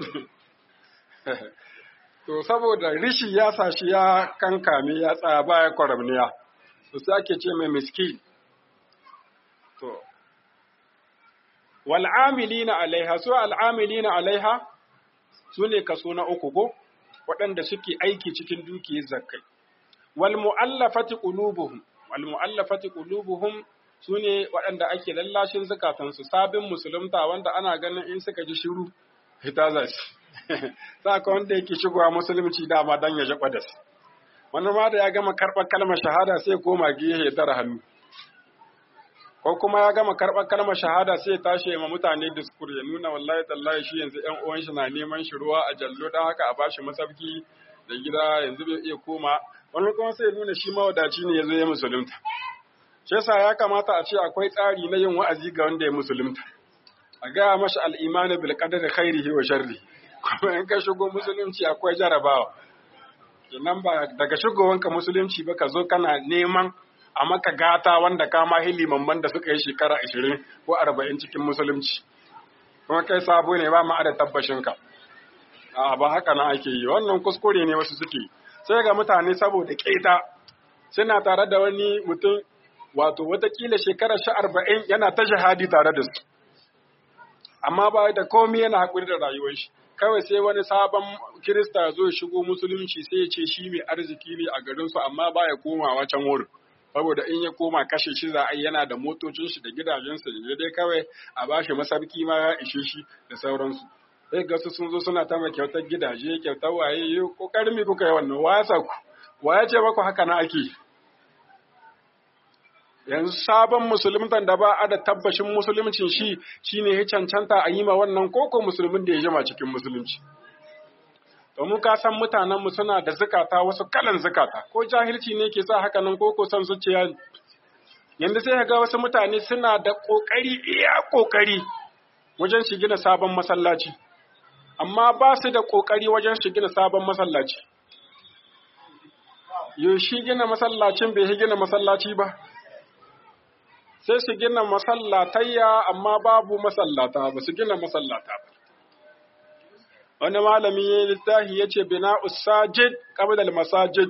To saboda rishi ya sa shi ya kankame ya tsaya baya kwaramniya, to sai ake ce mai miskin. To wal amilina alaiha, su al amilina alaiha su ne kaso na uku ko waɗanda suke aiki cikin dukiyar zakkai. Wal mu'allafati qulubuhum su ne waɗanda ake lallashin zukatansu, sabin musulunta wanda ana ganin in suka ji shiru hita za su. Saka wanda yake shigowa musulunci dama dan ya jaɓa da su. Wani ma da ya gama karɓar kalmar shahada sai koma gehe ya tara hannu. Ko kuma ya gama karɓar kalmar shahada sai ya tashi ma mutane diskur ya nuna wallahi tallahi shi yanzu ƴan uwan shi na neman shi ruwa a jallo dan haka a bashi masabki da gida yanzu bai iya koma. Wani kuma sai ya nuna shi mawadaci ne yazo ya musulunta. Shi yasa ya kamata a ce akwai tsari na yin wa'azi ga wanda ya musulunta. A gaya mashi al'imani bil qadari khairihi wa sharri. Kuma in ka shigo musulunci akwai jarabawa. Kenan ba daga shigowanka musulunci ba ka zo kana neman a maka gata wanda ka ma liman da suka yi shekara 20 ko 40 cikin musulunci. Kuma kai sabo ne ba ma da tabbashin ka. Ba haka na ake yi, wannan kuskure ne wasu suke. Sai ga mutane saboda keta suna tare da wani mutum wato watakila shekarar 40 yana ta jihadi tare da su. Amma ba da komai yana haƙuri da rayuwar shi. Kawai sai wani sabon Kirista ya zo ya shigo musulunci sai ya ce shi mai arziki ne a garinsu amma ba ya komawa can wurin. Saboda in ya koma kashe shi za a yi yana da motocin shi da gidajensa da dai kawai a bashi masarki ma ya ishe shi da sauransu. Sai ga su sun zo suna ta mai kyautar gidaje, kyautar waye, kokarin me kuka yi wannan, wa ya sa ku, wa ya ce maku haka na ake. Yanzu sabon musulmin da ba a da tabbashin musulmcin shi shine ya cancanta a yi ma wannan koko musulmin da ya jima cikin musulunci. Domin ka san mutanenmu suna da zukata wasu kalan zukata, ko jahilci ne ke sa haka nan koko san zuciya ne. Yanzu sai ga wasu mutane suna da ƙoƙari iya ƙoƙari wajen su gina sabon masallaci, amma ba su da ƙoƙari wajen su gina sabon masallaci. Yau shi gina masallacin bai gina masallaci ba. Sai su gina masallatayya amma babu masallata, ba su gina masallata ba. Wani malami ya yi littafi ya ce bina usajid qabla al-masajid.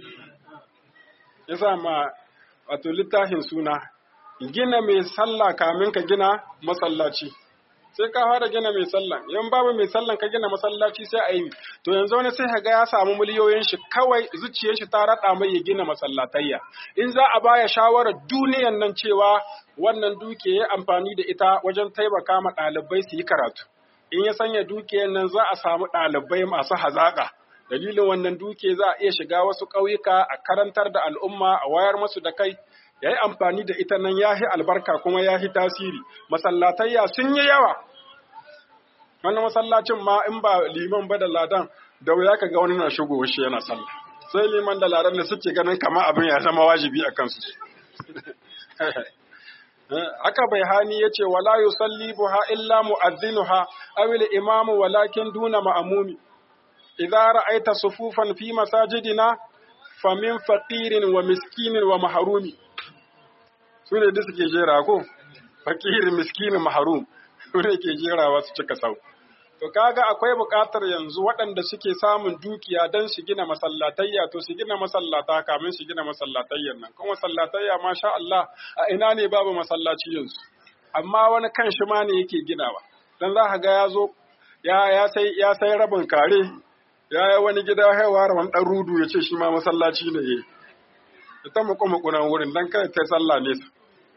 Ya sa ma wato littafin suna gina mai sallah kamin ka gina masallaci. Sai ka fara gina mai sallah, yan babu mai sallah ka gina masallaci sai a yi. To yanzu wani sai ga ya samu miliyoyin shi kawai zuciyar shi ta rada mai ya gina masallatayya. In za a baya shawarar duniyan nan cewa wannan duke ya amfani da ita wajen taimaka ma ɗalibai su yi karatu. In ya sanya dukiyar nan za a samu ɗalibai masu hazaƙa. Dalilin wannan duke za a iya shiga wasu ƙauyuka a karantar da al'umma a wayar musu da kai. Ya yi amfani da ita nan ya yi albarka kuma ya yi tasiri. Masallatayya sun yi yawa. Wani masallacin ma in ba liman ba da ladan da wuya ka ga wani na shigo shi yana sallah. Sai liman da ladan da suke ganin kama abin ya zama wajibi a kansu. Aka bai hani yace wala yusalli buha illa mu'adhdhinuha aw al-imamu walakin duna ma'mumi idza ra'aita sufufan fi masajidina famin faqirin wa miskinin wa mahrumi sune da suke jera ko fakir miskin mahrum sune ke jerawa su cika sau to kaga akwai buƙatar yanzu waɗanda suke samun dukiya don su gina masallatayya to su gina masallata kamin su gina masallatayyan nan kuma masallatayya masha Allah a ina ne babu masallaci yanzu amma wani kan shi ma ne yake ginawa dan za ka ga ya zo ya sai rabin kare ya yi wani gida haihuwa wani ɗan rudu ya ce shi ma masallaci ne ya ita mukunan wurin dan kai ta sallah nesa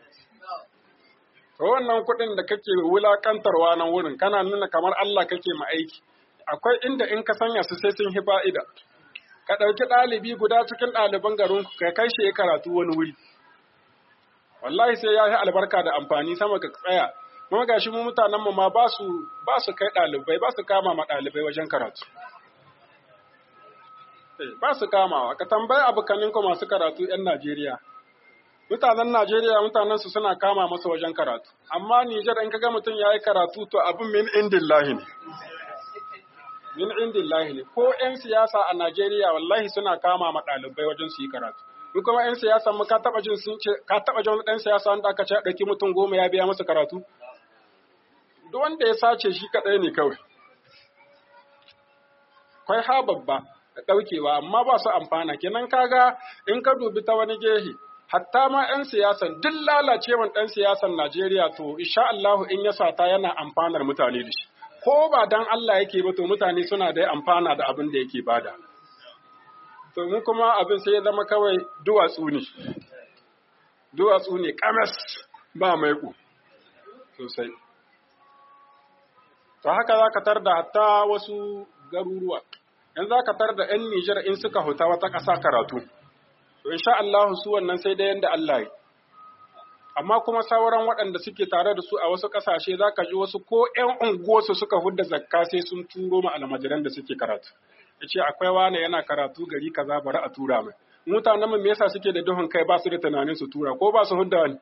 to wannan kuɗin da kake wulakantarwa nan wurin kana nuna kamar Allah kake ma aiki akwai inda in ka sanya su sai sun hi fa'ida ka ɗauki ɗalibi guda cikin ɗaliban garin ku kai shi ya karatu wani wuri wallahi sai ya yi albarka da amfani sama ka tsaya kuma gashi mu mutanen mu ma ba su kai ɗalibai ba su kama ma ɗalibai wajen karatu ba su kamawa ka tambayi abokanin ku masu karatu 'yan Najeriya mutanen Najeriya mutanensu suna kama masa wajen karatu amma Nijar in kaga mutum yayi karatu to abin min indillahi ne ko 'yan siyasa a Najeriya wallahi suna kama ma ɗalibai wajen su yi karatu in kuma 'yan siyasa mu ka taba jin wani ɗan siyasa wanda aka ce a ɗauki mutum 10 ya biya masa karatu duk wanda ya sace shi kaɗai ne kawai kwai ha babba da ɗaukewa amma ba su amfana kenan kaga in ka dubi ta wani gehe hatta ma 'yan siyasan duk lalacewan ɗan siyasan Najeriya to insha Allah in ya sata yana amfanar mutane da shi ko ba dan Allah yake ba to mutane suna da amfana da abin da yake bada to mu kuma abin sai ya zama kawai duwatsu ne kamas ba maiƙo sosai to haka zaka tarda hatta wasu garuruwa yanzu zaka tarda 'yan Nijar in suka huta wata ƙasa karatu to insha Allah su wannan sai da yanda Allah yi amma kuma sauran waɗanda suke tare da su a wasu ƙasashe zaka ji wasu ko ƴan unguwarsu suka hudda zakka sai sun turo ma almajiran da suke karatu yace akwai wani yana karatu gari kaza bari a tura mai mutanen mu me yasa suke da duhun kai ba su da tunanin su tura ko ba su hudda wani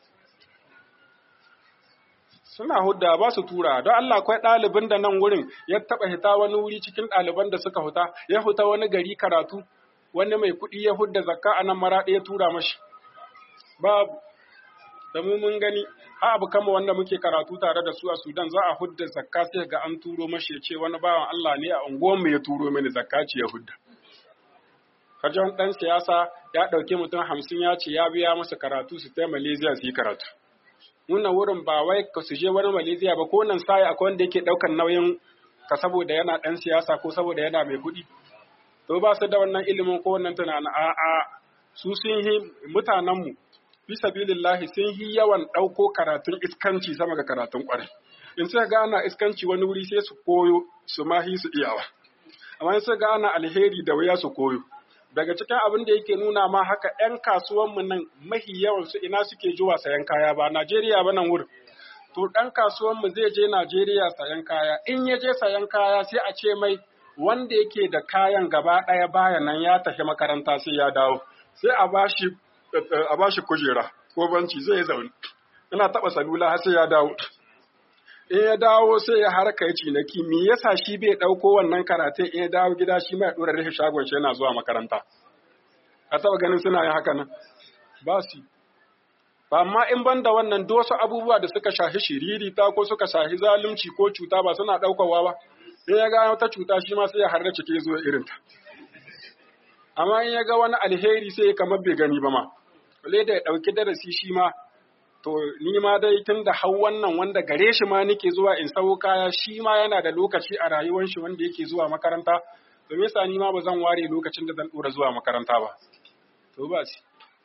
suna hudda ba su tura don Allah akwai ɗalibin da nan wurin ya taɓa hita wani wuri cikin ɗaliban da suka huta ya huta wani gari karatu wani mai kuɗi ya hudda zakka a nan maraɗi ya tura mashi babu da mu mun gani ha abu kama wanda muke karatu tare da su a Sudan za a hudda zakka sai ga an turo mashi ya ce wani bawan Allah ne a unguwanmu ya turo mini zakka ce ya hudda kajon ɗan siyasa ya ɗauki mutum 50 ya ce ya biya masa karatu su ta Malaysia su yi karatu nuna wurin ba wai ka su je wani Malaysia ba ko nan sai akwai wanda yake ɗaukan nauyin ka saboda yana ɗan siyasa ko saboda yana mai kuɗi to ba su da wannan ilimin ko wannan tunanin a'a su sun yi mutanenmu fi sabilillahi sun yi yawan ɗauko karatun iskanci sama ga karatun ƙwarai in suka ga ana iskanci wani wuri sai su koyo su mahi su iyawa amma in suka ga ana alheri da wuya su koyo daga cikin abin da yake nuna ma haka 'yan kasuwanmu nan mahi yawan su ina suke zuwa sayan kaya ba Najeriya ba nan wurin to ɗan kasuwanmu zai je Najeriya sayan kaya in ya je sayan kaya sai a ce mai wanda yake da kayan gaba ɗaya baya nan ya tafi makaranta sai ya dawo sai a bashi kujera ko banci zai zaune ina taɓa salula har sai ya dawo in ya dawo sai ya harka ya cinaki me yasa shi bai ɗauko wannan karatun in ya dawo gida shi mai ɗora rashin shagon shi yana zuwa makaranta a taɓa ganin suna yin haka nan ba su ba amma in ban da wannan wasu abubuwa da suka shahi shiririta ko suka shahi zalunci ko cuta ba suna ɗaukawa ba in ya ga wata cuta shi ma sai ya harda cike zuwa irinta amma in ya ga wani alheri sai ya kamar bai gani ba ma wale da ya ɗauki darasi shi ma to ni ma dai tun da hau wannan wanda gare shi ma nake zuwa in sau kaya shi ma yana da lokaci a rayuwar shi wanda yake zuwa makaranta to me yasa ni ma ba zan ware lokacin da zan dora zuwa makaranta ba to ba shi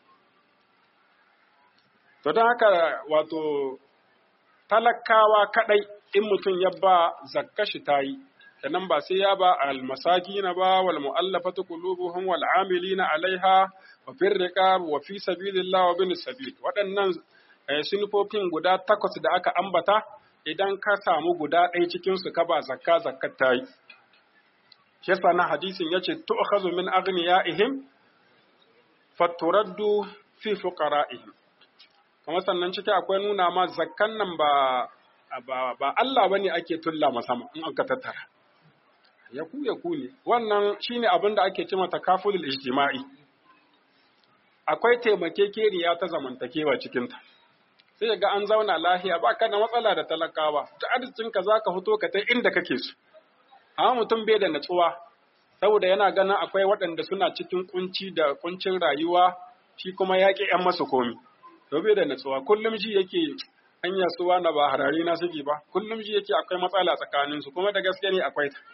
to don haka wato talakawa kadai in mutum ya ba zakka shi tayi sannan ba sai ya ba almasakina ba wal mu'allafatu qulubuhum wal amilina alaiha wa fir riqab wa fi sabilillah wa bin sabil waɗannan sunufofin guda 8 da aka ambata idan ka samu guda ɗaya cikin su ka ba zakka zakat tayi shi yasa na hadisin yace tu'khazu min aghniyaihim faturaddu fi fuqara'ihim. Kuma sannan ciki akwai nuna ma zakkan nan ba Allah bane ake tulla ma sama in aka tattara. Ya ku ne. Wannan shine abin da ake cewa takafulul ijtima'i. Akwai taimakekeniya ta zamantakewa cikin ta. Sai ga an zauna lahiya ba ka da matsala da talakawa. Ta arzikinka zaka fito ka ta inda kake so. Amma mutum bai da natsuwa saboda yana ganin akwai waɗanda suna cikin kunci da kuncin rayuwa shi kuma ya ƙi ‘yan masu komi. To bai da natsuwa kullum shi yake hanya suwa na ba harare na suke ba kullum shi yake akwai matsala tsakaninsu kuma da gaske ne akwai ta.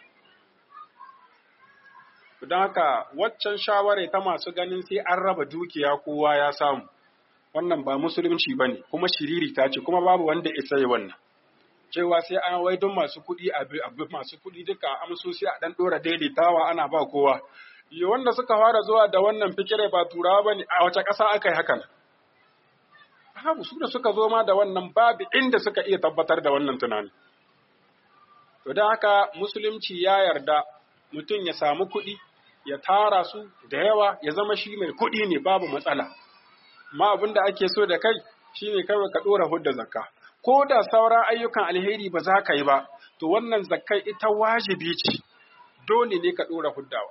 Don haka waccan shawara ta masu ganin sai an raba dukiya kowa ya samu wannan ba musulunci ba ne kuma shiriri ta ce kuma babu wanda isa yi wannan. Cewa sai an wai don masu kuɗi abu masu kuɗi duka amsu sai a ɗan ɗora daidaitawa ana ba kowa. Yi wanda suka fara zuwa da wannan fikire ba turawa ba ne a wace ƙasa aka yi hakan. Babu su da suka zo ma da wannan babu inda suka iya tabbatar da wannan tunani. To don haka musulunci ya yarda mutum ya samu kuɗi ya tara su da yawa ya zama shi mai kuɗi ne babu matsala. Ma abin da ake so da kai shine kawai ka ɗora hudda zakka. Ko da sauran ayyukan alheri ba za ka yi ba, to wannan zakkai ita wajibi ce, dole ne ka ɗora huddawa.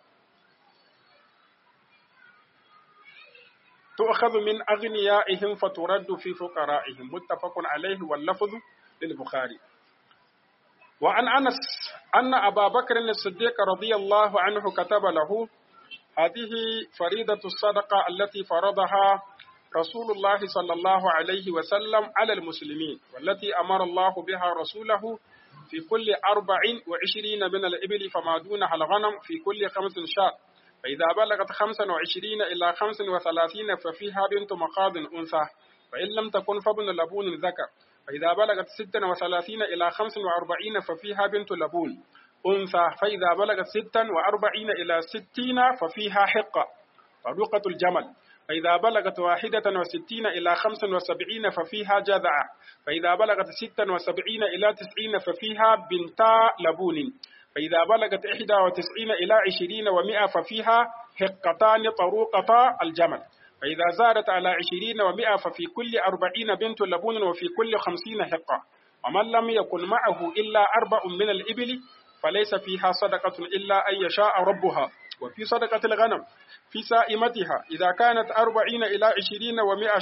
تؤخذ من أغنيائهم فترد في فقرائهم متفق عليه واللفظ للبخاري. وعن أنس أن أبا بكر الصديق رضي الله عنه كتب له: هذه فريضة الصدقة التي فرضها رسول الله صلى الله عليه وسلم على المسلمين والتي أمر الله بها رسوله في كل 24 من الإبل فما دونها الغنم في كل 5 شاة فإذا بلغت 25 إلى 35 ففيها بنت مخاض أنثى فإن لم تكن فابن لبون ذكر فإذا بلغت 36 إلى 45 ففيها بنت لبون أنثى فإذا بلغت 46 إلى 60 ففيها حقة طريقة الجمل فإذا بلغت 61 إلى 75 ففيها جذعة فإذا بلغت 76 إلى 90 ففيها بنتا لبون فإذا بلغت 91 إلى 20 و100 ففيها حقتان طروقتا الجمل فإذا زادت على 20 و100 ففي كل 40 بنت لبون وفي كل 50 حقة ومن لم يكن معه إلا 4 من الإبل فليس فيها صدقة إلا أن يشاء ربها وفي صدقة الغنم في سائمتها إذا كانت 40 إلى 20 و100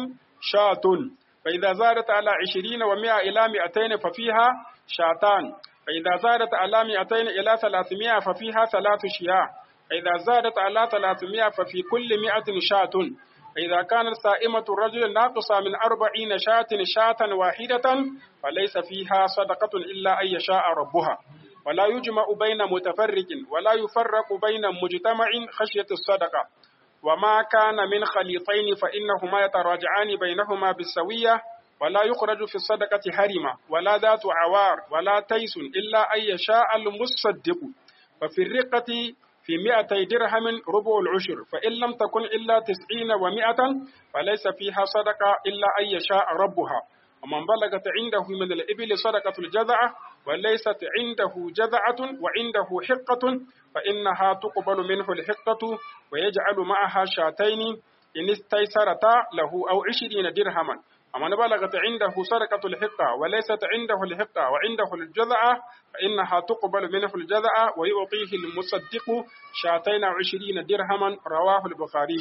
شاة فإذا زادت على 20 و100 إلى 200 ففيها شاتان فإذا زادت على 200 إلى 300 ففيها 3 شياع فإذا زادت على 300 ففي كل 100 شاة فإذا كانت سائمة الرجل ناقصة من 40 شاة واحدة فليس فيها صدقة إلا أن يشاء ربها ولا يجمع بين متفرق ولا يفرق بين مجتمع خشية الصدقة وما كان من خليطين فإنهما يتراجعان بينهما بالسوية ولا يخرج في الصدقة هرمة ولا ذات عوار ولا تيس إلا أن يشاء المصدق ففي الرقة في 200 درهم ربع العشر فإن لم تكن إلا 90 و100 فليس فيها صدقة إلا أن يشاء ربها ومن بلغت عنده من الإبل صدقة الجذعة وليست عنده جذعة وعنده حقة فإنها تقبل منه الحقة ويجعل معها شاتين إن استيسرتا له أو 20 درهما ومن بلغت عنده صدقة الحقة وليست عنده الحقة وعنده الجذعة فإنها تقبل منه الجذعة ويعطيه المصدق شاتين 20 درهما رواه البخاري.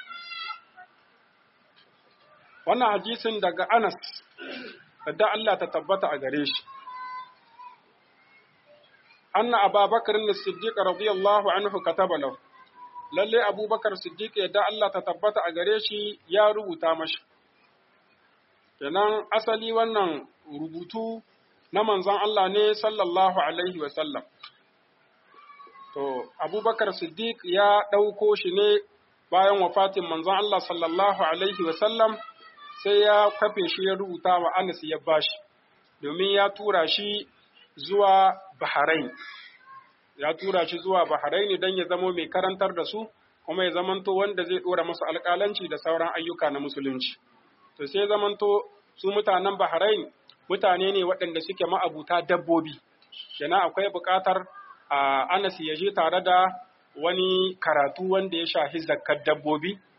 wannan hadisin daga Anas da Allah ta tabbata a gare shi anna Abubakar as-Siddiq radiyallahu anhu kataba lahu lalle Abubakar Siddiq da Allah ta tabbata a gare shi ya rubuta mashi kenan asali wannan rubutu na manzon Allah ne sallallahu alaihi wa sallam to Abubakar Siddiq ya dauko shi ne bayan wafatin manzon Allah sallallahu alaihi wa sallam sai ya kafe shi ya rubuta wa Anas ya bashi domin ya tura shi zuwa Bahrain don ya zamo mai karantar da su kuma ya zamanto wanda zai dora musu alƙalanci da sauran ayyuka na musulunci to sai zamanto su mutanen Bahrain mutane ne waɗanda suke ma'abuta dabbobi kenan akwai buƙatar Anas ya je tare da wani karatu wanda ya shafi zakkar dabbobi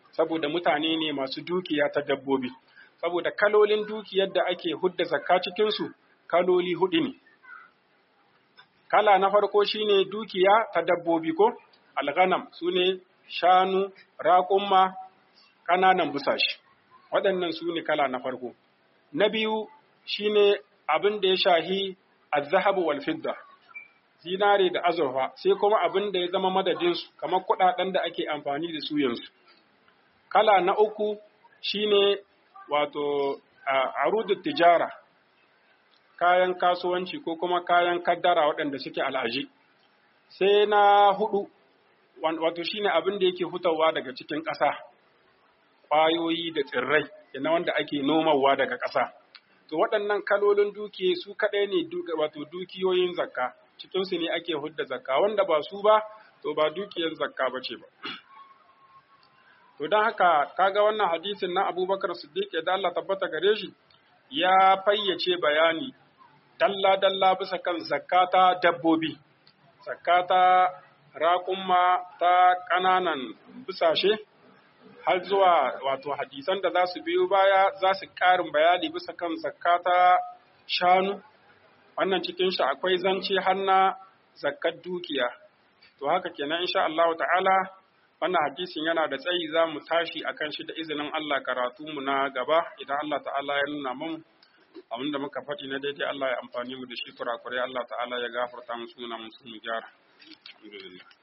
saboda mutane ne masu dukiya ta dabbobi, saboda kalolin dukiyar da ake hudda zakka cikinsu kaloli hudu ne. Kala na farko shine dukiya ta dabbobi ko alghanam, su ne shanu, raƙumma, ƙananan busashi. Waɗannan su ne kala na farko. Na biyu shine abin da ya shahi az-zahabu wal fidda, zinare da azurfa, sai kuma abin da ya zama madadinsu kamar kuɗaɗen da ake amfani da su yanzu. Kala na uku shine wato arudut tijara, kayan kasuwanci ko kuma kayan kaddara waɗanda suke al'aji. Sai na hudu wato shine abin da yake hutawa daga cikin ƙasa, ƙwayoyi da tsirrai na wanda ake nomawa daga ƙasa. To waɗannan kalolin dukiya su kaɗai ne wato dukiyoyin zakka, cikinsu ne ake hudda zakka, wanda ba su ba to ba dukiyar zakka ba ce ba. To don haka kaga wannan hadisin na Abubakar Siddiq da Allah tabbata gare shi ya fayyace bayani dalla bisa kan zakata dabbobi, zakata raƙumma ta ƙananan bisashe, har zuwa wato hadisan da za su biyo baya za su ƙarin bayani bisa kan zakata shanu. Wannan cikin shi akwai zance har na zakkar dukiya. To haka kenan insha Allah ta'ala wannan hadisin yana da tsayi, za mu tashi akan shi da izinin Allah karatu mu na gaba idan Allah ta'ala ya nuna mun abin da muka faɗi na daidai Allah ya amfani mu da shi, kurakurai Allah ta'ala ya gafarta mu, suna mu gyara. Alhamdulillah.